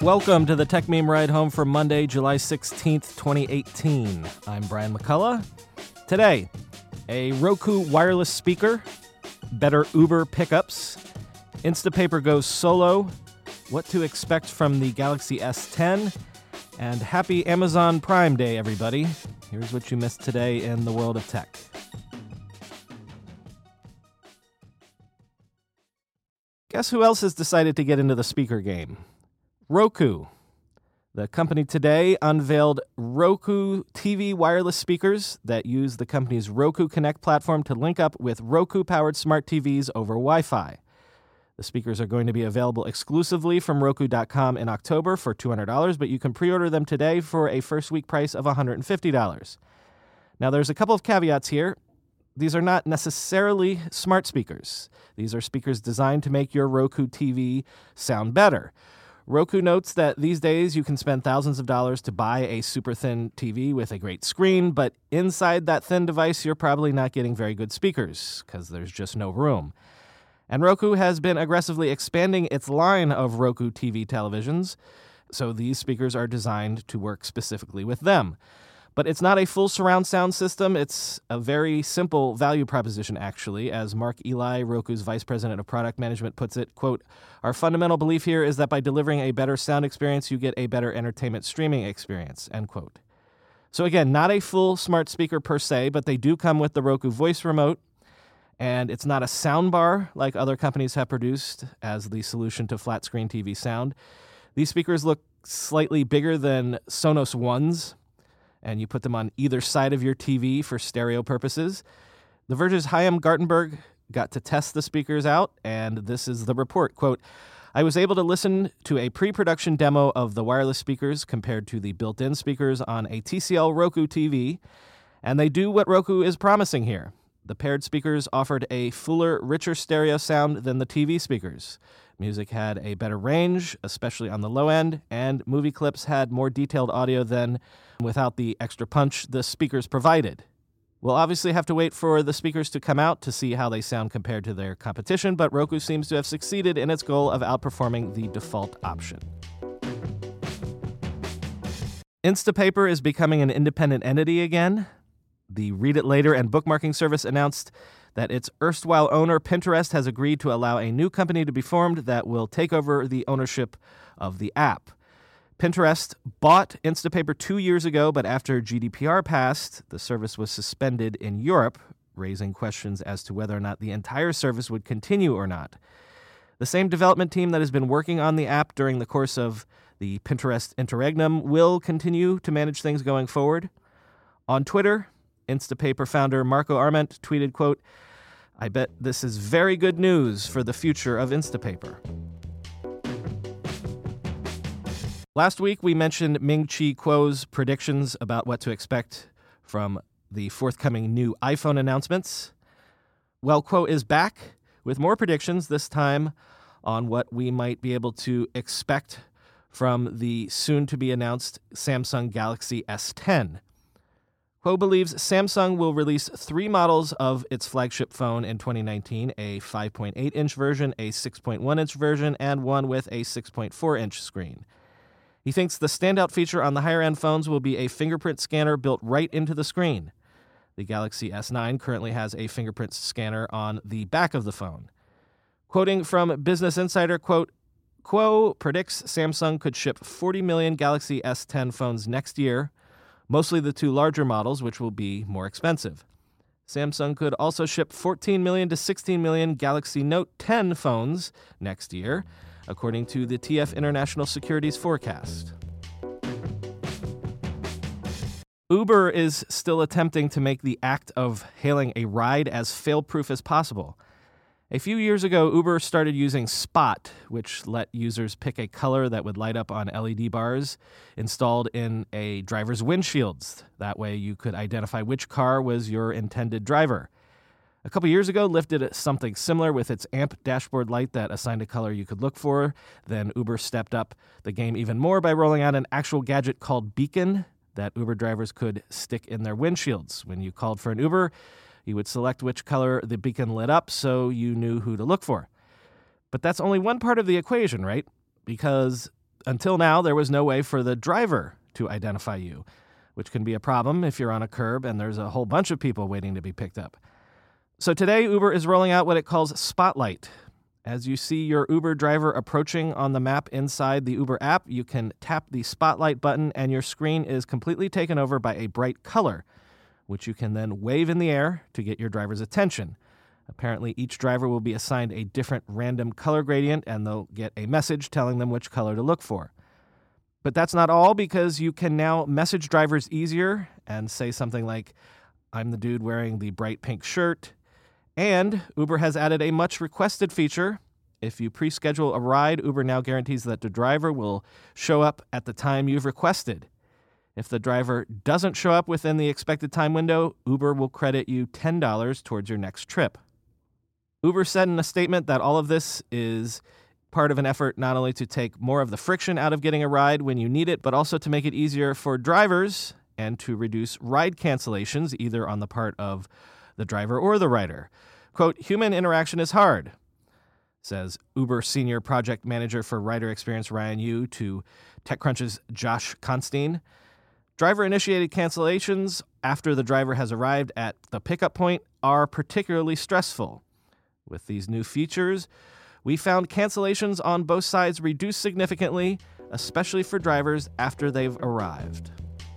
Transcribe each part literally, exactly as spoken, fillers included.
Welcome to the Tech Meme Ride Home for Monday, July sixteenth, twenty eighteen. I'm Brian McCullough. Today, a Roku wireless speaker, better Uber pickups, Instapaper goes solo, what to expect from the Galaxy S ten, and happy Amazon Prime Day, everybody. Here's what you missed today in the world of tech. Guess who else has decided to get into the speaker game? Roku. The company today unveiled Roku T V wireless speakers that use the company's Roku Connect platform to link up with Roku-powered smart T Vs over Wi-Fi. The speakers are going to be available exclusively from Roku dot com in October for two hundred dollars, but you can pre-order them today for a first-week price of one hundred fifty dollars. Now, there's a couple of caveats here. These are not necessarily smart speakers. These are speakers designed to make your Roku T V sound better. Roku notes that these days you can spend thousands of dollars to buy a super thin T V with a great screen, but inside that thin device, you're probably not getting very good speakers because there's just no room. And Roku has been aggressively expanding its line of Roku T V televisions, so these speakers are designed to work specifically with them. But it's not a full surround sound system. It's a very simple value proposition, actually. As Mark Eli, Roku's vice president of product management, puts it, quote, "Our fundamental belief here is that by delivering a better sound experience, you get a better entertainment streaming experience," end quote. So again, not a full smart speaker per se, but they do come with the Roku voice remote. And it's not a soundbar like other companies have produced as the solution to flat screen T V sound. These speakers look slightly bigger than Sonos Ones, and you put them on either side of your T V for stereo purposes. The Verge's Chaim Gartenberg got to test the speakers out, and this is the report. Quote, "I was able to listen to a pre-production demo of the wireless speakers compared to the built-in speakers on a T C L Roku T V, and they do what Roku is promising here. The paired speakers offered a fuller, richer stereo sound than the T V speakers. Music had a better range, especially on the low end, and movie clips had more detailed audio than without the extra punch the speakers provided. We'll obviously have to wait for the speakers to come out to see how they sound compared to their competition, but Roku seems to have succeeded in its goal of outperforming the default option." Instapaper is becoming an independent entity again. The Read It Later and bookmarking service announced that its erstwhile owner, Pinterest, has agreed to allow a new company to be formed that will take over the ownership of the app. Pinterest bought Instapaper two years ago, but after G D P R passed, the service was suspended in Europe, raising questions as to whether or not the entire service would continue or not. The same development team that has been working on the app during the course of the Pinterest interregnum will continue to manage things going forward. On Twitter, Instapaper founder Marco Arment tweeted, quote, "I bet this is very good news for the future of Instapaper." Last week, we mentioned Ming-Chi Kuo's predictions about what to expect from the forthcoming new iPhone announcements. Well, Kuo is back with more predictions, this time on what we might be able to expect from the soon-to-be-announced Samsung Galaxy S ten. Kuo believes Samsung will release three models of its flagship phone in twenty nineteen, a five point eight inch version, a six point one inch version, and one with a six point four inch screen. He thinks the standout feature on the higher-end phones will be a fingerprint scanner built right into the screen. The Galaxy S nine currently has a fingerprint scanner on the back of the phone. Quoting from Business Insider, quote, "Kuo predicts Samsung could ship forty million Galaxy S ten phones next year, mostly the two larger models, which will be more expensive. Samsung could also ship fourteen million to sixteen million Galaxy Note ten phones next year, according to the T F International Securities forecast." Uber is still attempting to make the act of hailing a ride as fail-proof as possible. A few years ago, Uber started using Spot, which let users pick a color that would light up on L E D bars installed in a driver's windshields. That way you could identify which car was your intended driver. A couple years ago, Lyft did something similar with its A M P dashboard light that assigned a color you could look for. Then Uber stepped up the game even more by rolling out an actual gadget called Beacon that Uber drivers could stick in their windshields. When you called for an Uber, you would select which color the beacon lit up so you knew who to look for. But that's only one part of the equation, right? Because Until now, there was no way for the driver to identify you, which can be a problem if you're on a curb and there's a whole bunch of people waiting to be picked up. So today, Uber is rolling out what it calls Spotlight. As you see your Uber driver approaching on the map inside the Uber app, you can tap the Spotlight button and your screen is completely taken over by a bright color, which you can then wave in the air to get your driver's attention. Apparently, each driver will be assigned a different random color gradient, and they'll get a message telling them which color to look for. But that's not all, because you can now message drivers easier and say something like, "I'm the dude wearing the bright pink shirt." And Uber has added a much-requested feature. If you pre-schedule a ride, Uber now guarantees that the driver will show up at the time you've requested. If the driver doesn't show up within the expected time window, Uber will credit you ten dollars towards your next trip. Uber said in a statement that all of this is part of an effort not only to take more of the friction out of getting a ride when you need it, but also to make it easier for drivers and to reduce ride cancellations, either on the part of the driver or the rider. Quote, "Human interaction is hard," says Uber Senior Project Manager for Rider Experience Ryan Yu to TechCrunch's Josh Constein. Driver-initiated cancellations after the driver has arrived at the pickup point are particularly stressful. With these new features, we found cancellations on both sides reduced significantly, especially for drivers after they've arrived.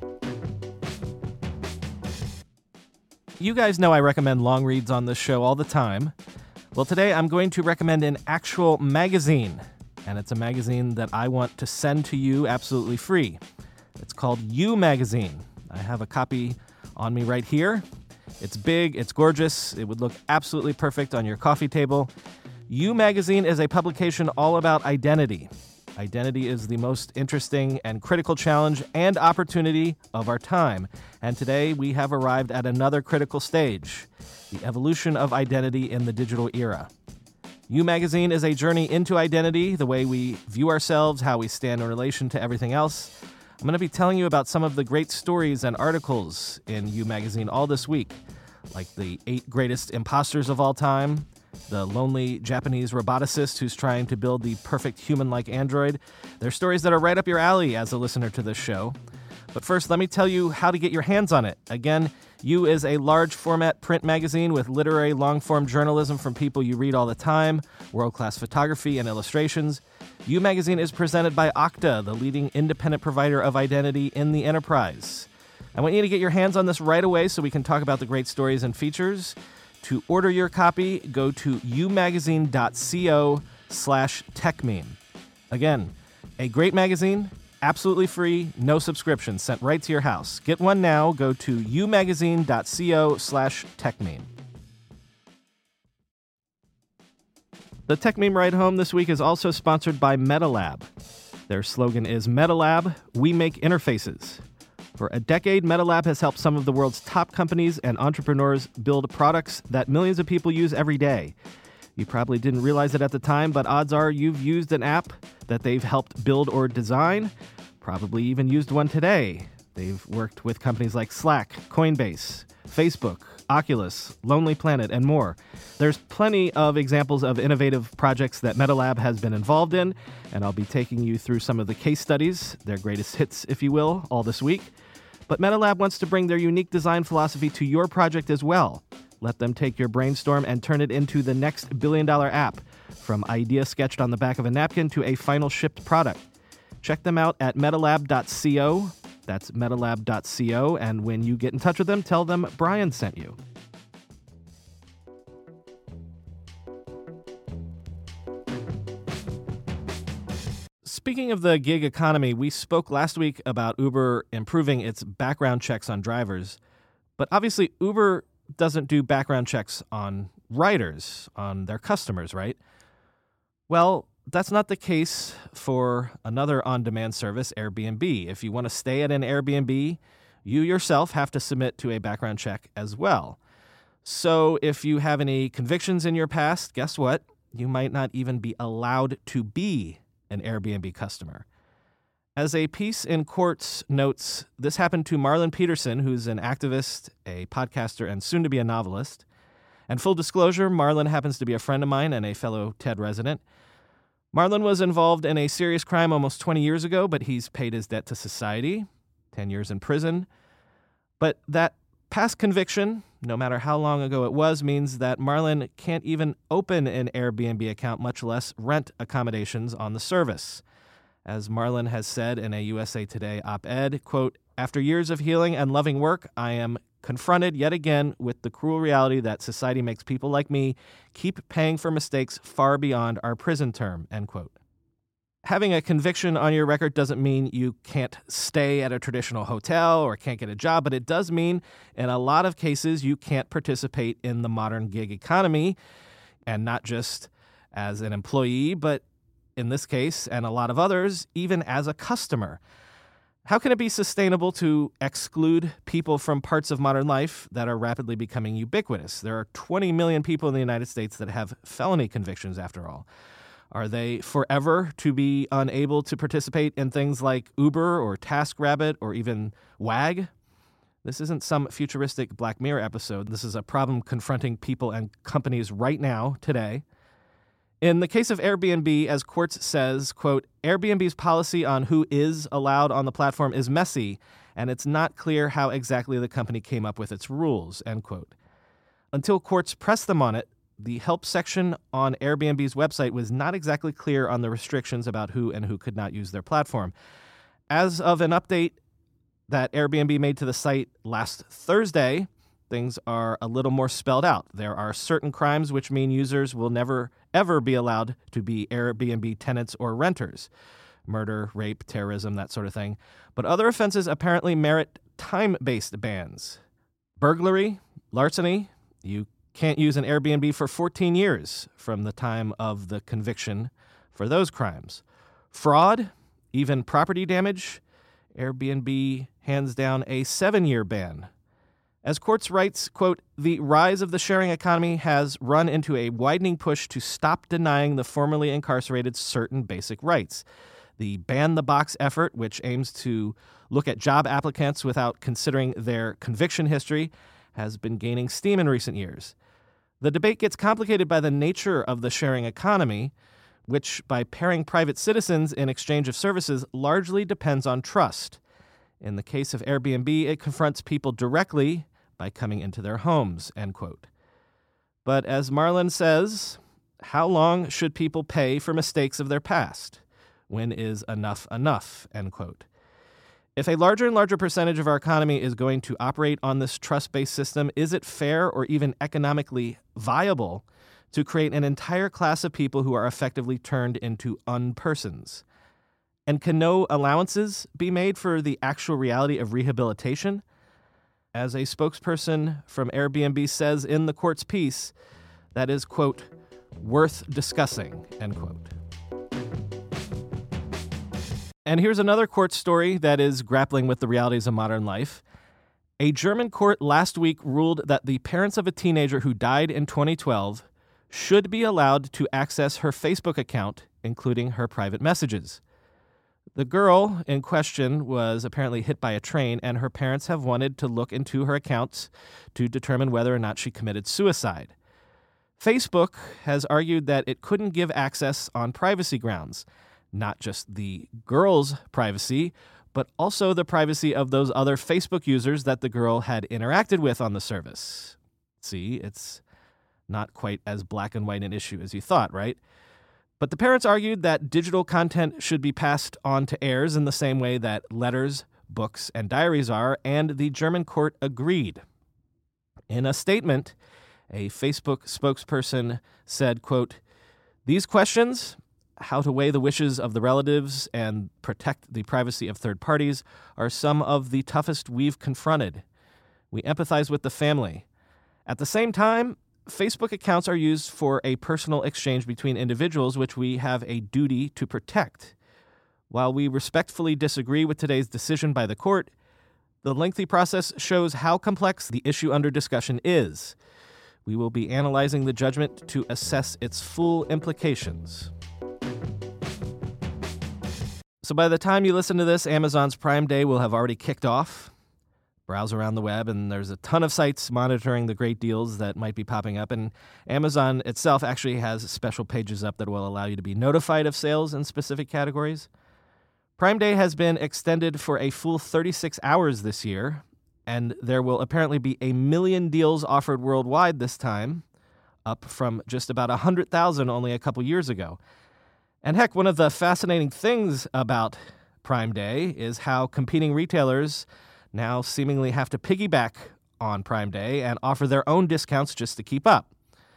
You guys know I recommend long reads on this show all the time. Well, today I'm going to recommend an actual magazine, and it's a magazine that I want to send to you absolutely free. It's called You Magazine. I have a copy on me right here. It's big, it's gorgeous, it would look absolutely perfect on your coffee table. You Magazine is a publication all about identity. Identity is the most interesting and critical challenge and opportunity of our time. And today we have arrived at another critical stage, the evolution of identity in the digital era. You Magazine is a journey into identity, the way we view ourselves, how we stand in relation to everything else. I'm going to be telling you about some of the great stories and articles in You Magazine all this week, like the eight greatest imposters of all time, the lonely Japanese roboticist who's trying to build the perfect human-like android. They're stories that are right up your alley as a listener to this show. But first, let me tell you how to get your hands on it. Again, You is a large-format print magazine with literary long-form journalism from people you read all the time, world-class photography and illustrations. You Magazine is presented by Okta, the leading independent provider of identity in the enterprise. I want you to get your hands on this right away so we can talk about the great stories and features. To order your copy, go to umagazine.co slash techmeme. Again, a great magazine, absolutely free, no subscription, sent right to your house. Get one now. Go to umagazine.co slash techmeme. The TechMeme Ride Home this week is also sponsored by MetaLab. Their slogan is MetaLab, we make interfaces. For a decade, MetaLab has helped some of the world's top companies and entrepreneurs build products that millions of people use every day. You probably didn't realize it at the time, but odds are you've used an app that they've helped build or design, probably even used one today. They've worked with companies like Slack, Coinbase, Facebook, Oculus, Lonely Planet, and more. There's plenty of examples of innovative projects that MetaLab has been involved in, and I'll be taking you through some of the case studies, their greatest hits, if you will, all this week. But MetaLab wants to bring their unique design philosophy to your project as well. Let them take your brainstorm and turn it into the next billion-dollar app, from idea sketched on the back of a napkin to a final shipped product. Check them out at metalab dot co. That's metalab dot co, and when you get in touch with them, tell them Brian sent you. Speaking of the gig economy, we spoke last week about Uber improving its background checks on drivers, but obviously Uber doesn't do background checks on riders, on their customers, right? Well, that's not the case for another on-demand service, Airbnb. If you want to stay at an Airbnb, you yourself have to submit to a background check as well. So if you have any convictions in your past, guess what? You might not even be allowed to be an Airbnb customer. As a piece in Quartz notes, this happened to Marlon Peterson, who's an activist, a podcaster, and soon to be a novelist. And full disclosure, Marlon happens to be a friend of mine and a fellow TED resident. Marlon was involved in a serious crime almost twenty years ago, but he's paid his debt to society, ten years in prison. But that past conviction, no matter how long ago it was, means that Marlon can't even open an Airbnb account, much less rent accommodations on the service. As Marlon has said in a U S A Today op-ed, quote, "After years of healing and loving work, I am confronted yet again with the cruel reality that society makes people like me keep paying for mistakes far beyond our prison term," end quote. Having a conviction on your record doesn't mean you can't stay at a traditional hotel or can't get a job, but it does mean in a lot of cases you can't participate in the modern gig economy, and not just as an employee, but in this case and a lot of others, even as a customer. How can it be sustainable to exclude people from parts of modern life that are rapidly becoming ubiquitous? There are twenty million people in the United States that have felony convictions, after all. Are they forever to be unable to participate in things like Uber or TaskRabbit or even Wag? This isn't some futuristic Black Mirror episode. This is a problem confronting people and companies right now, today. In the case of Airbnb, as Quartz says, quote, "Airbnb's policy on who is allowed on the platform is messy, and it's not clear how exactly the company came up with its rules," end quote. Until Quartz pressed them on it, the help section on Airbnb's website was not exactly clear on the restrictions about who and who could not use their platform. As of an update that Airbnb made to the site last Thursday, things are a little more spelled out. There are certain crimes which mean users will never, ever be allowed to be Airbnb tenants or renters. Murder, rape, terrorism, that sort of thing. But other offenses apparently merit time-based bans. Burglary, larceny, you can't use an Airbnb for fourteen years from the time of the conviction for those crimes. Fraud, even property damage, Airbnb hands down a seven-year ban. As Quartz writes, quote, "The rise of the sharing economy has run into a widening push to stop denying the formerly incarcerated certain basic rights. The Ban the Box effort, which aims to look at job applicants without considering their conviction history, has been gaining steam in recent years. The debate gets complicated by the nature of the sharing economy, which, by pairing private citizens in exchange of services, largely depends on trust. In the case of Airbnb, it confronts people directly by coming into their homes," end quote. But as Marlon says, how long should people pay for mistakes of their past? When is enough enough, end quote. If a larger and larger percentage of our economy is going to operate on this trust-based system, is it fair or even economically viable to create an entire class of people who are effectively turned into unpersons? And can no allowances be made for the actual reality of rehabilitation? As a spokesperson from Airbnb says in the Quartz piece, that is, quote, "worth discussing," end quote. And here's another Quartz story that is grappling with the realities of modern life. A German court last week ruled that the parents of a teenager who died in twenty twelve should be allowed to access her Facebook account, including her private messages. The girl in question was apparently hit by a train, and her parents have wanted to look into her accounts to determine whether or not she committed suicide. Facebook has argued that it couldn't give access on privacy grounds, not just the girl's privacy, but also the privacy of those other Facebook users that the girl had interacted with on the service. See, it's not quite as black and white an issue as you thought, right? But the parents argued that digital content should be passed on to heirs in the same way that letters, books, and diaries are, and the German court agreed. In a statement, a Facebook spokesperson said, quote, "These questions, how to weigh the wishes of the relatives and protect the privacy of third parties, are some of the toughest we've confronted. We empathize with the family. At the same time, Facebook accounts are used for a personal exchange between individuals, which we have a duty to protect. While we respectfully disagree with today's decision by the court, the lengthy process shows how complex the issue under discussion is. We will be analyzing the judgment to assess its full implications." So by the time you listen to this, Amazon's Prime Day will have already kicked off. browse around the web, and there's a ton of sites monitoring the great deals that might be popping up. And Amazon itself actually has special pages up that will allow you to be notified of sales in specific categories. Prime Day has been extended for a full thirty-six hours this year, and there will apparently be a million deals offered worldwide this time, up from just about one hundred thousand only a couple years ago. And heck, one of the fascinating things about Prime Day is how competing retailers now seemingly have to piggyback on Prime Day and offer their own discounts just to keep up.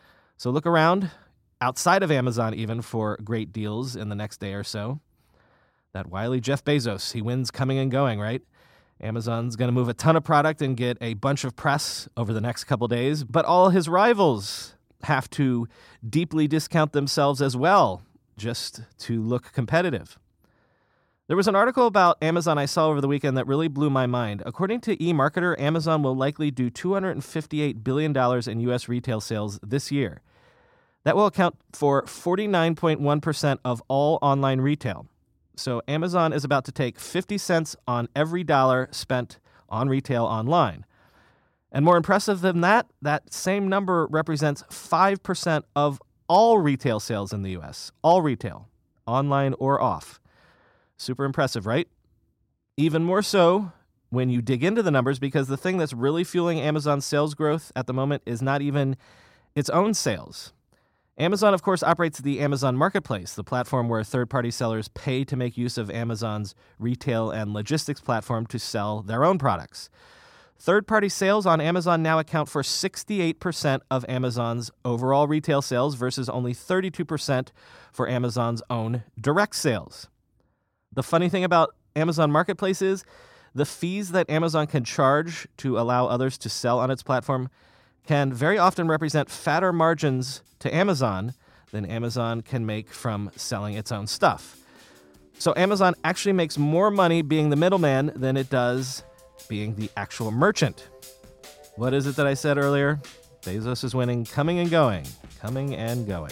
So look around, outside of Amazon even, for great deals in the next day or so. That wily Jeff Bezos, he wins coming and going, right? Amazon's going to move a ton of product and get a bunch of press over the next couple days, but all his rivals have to deeply discount themselves as well, just to look competitive. There was an article about Amazon I saw over the weekend that really blew my mind. According to eMarketer, Amazon will likely do two hundred fifty-eight billion dollars in U S retail sales this year. That will account for forty-nine point one percent of all online retail. So Amazon is about to take fifty cents on every dollar spent on retail online. And more impressive than that, that same number represents five percent of all retail sales in the U S. All retail, online or off. Super impressive, right? Even more so when you dig into the numbers, because the thing that's really fueling Amazon's sales growth at the moment is not even its own sales. Amazon, of course, operates the Amazon Marketplace, the platform where third-party sellers pay to make use of Amazon's retail and logistics platform to sell their own products. Third-party sales on Amazon now account for sixty-eight percent of Amazon's overall retail sales versus only thirty-two percent for Amazon's own direct sales. The funny thing about Amazon Marketplace is the fees that Amazon can charge to allow others to sell on its platform can very often represent fatter margins to Amazon than Amazon can make from selling its own stuff. So Amazon actually makes more money being the middleman than it does being the actual merchant. What is it that I said earlier? Bezos is winning, coming and going, coming and going.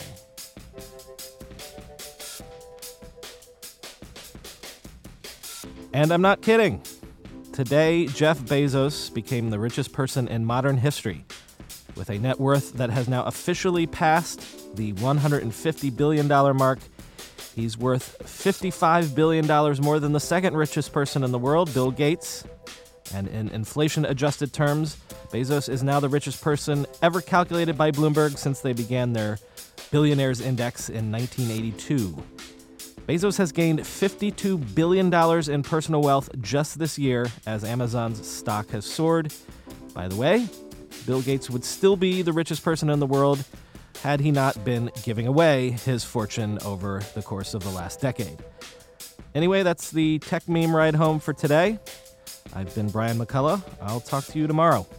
And I'm not kidding. Today, Jeff Bezos became the richest person in modern history, with a net worth that has now officially passed the one hundred fifty billion dollars mark. He's worth fifty-five billion dollars more than the second richest person in the world, Bill Gates. And in inflation-adjusted terms, Bezos is now the richest person ever calculated by Bloomberg since they began their Billionaires Index in nineteen eighty-two. Bezos has gained fifty-two billion dollars in personal wealth just this year as Amazon's stock has soared. By the way, Bill Gates would still be the richest person in the world had he not been giving away his fortune over the course of the last decade. Anyway, that's the Tech Meme Ride Home for today. I've been Brian McCullough. I'll talk to you tomorrow.